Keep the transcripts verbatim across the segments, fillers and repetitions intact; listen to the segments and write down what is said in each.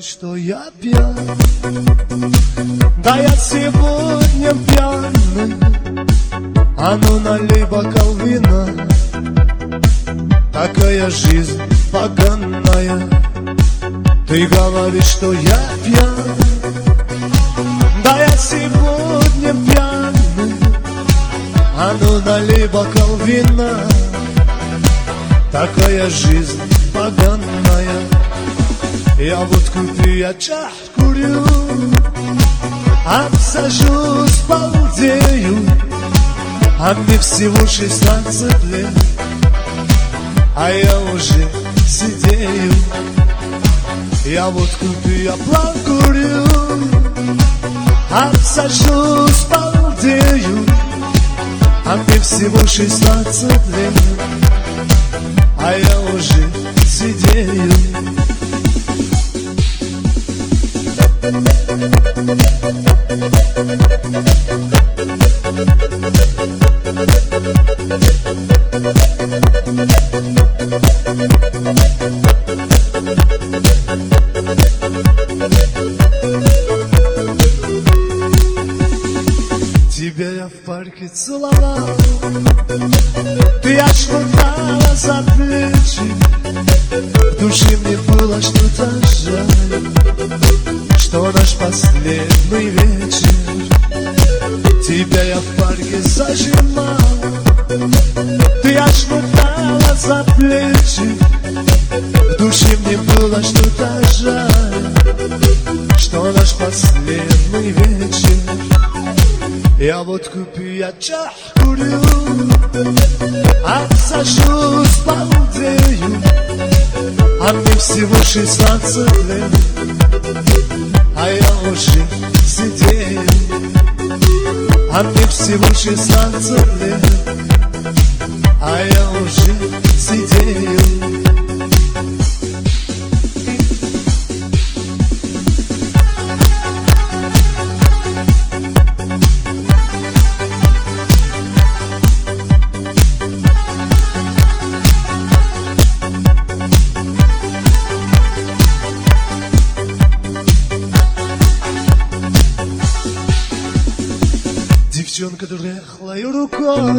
что я пьян. Да я сегодня пьяный, а ну налей бокал вина. Такая жизнь поганая, ты говоришь, что я пьян. Да я сегодня пьяный, а ну налей бокал вина. Такая жизнь поганая, я водку пью, я чах курю, обсажусь, балдею, а мне всего шестнадцать лет, а я уже сидею. Я водку пью, я план курю, обсажусь, балдею, а мне всего шестнадцать лет, а я уже сидею. Тебя я в парке целовал, ты аж хватала за плечи. В душе мне было что-то жаль, что наш последний вечер. Тебя я в парке зажимал, ты аж хватала за плечи. В душе мне было что-то жаль, что наш последний вечер. Я водку пью, я чах курю, обсажусь, балдею, а мне всего шестнадцать лет, а я уже сидею. А мне всего шестнадцать лет, а я уже сидею. Девчонка дряхлой рукой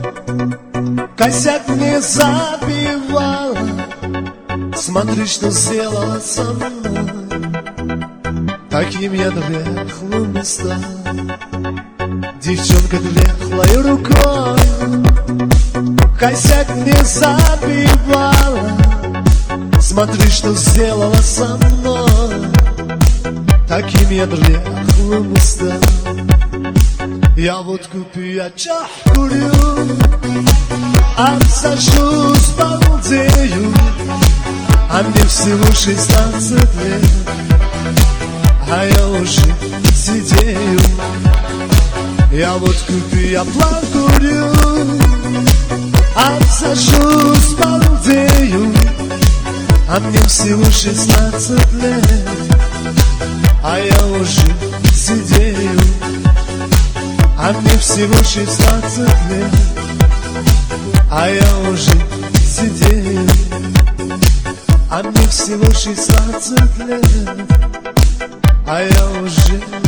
косяк мне забивала. Смотри, что сделала со мной, таким я дряхлым не стал. Девчонка дряхлой рукой косяк мне забивала. Смотри, что сделала со мной, таким я дряхлым не стал. Я водку пью, я чах курю, обсажусь, балдею, а мне всего шестнадцать лет, а я уже сидею. Я водку пью, я план курю, обсажусь, балдею, а мне всего шестнадцать лет, а я уже сидею. А мне всего шестнадцать лет, а я уже сидею. А мне всего шестнадцать лет, а я уже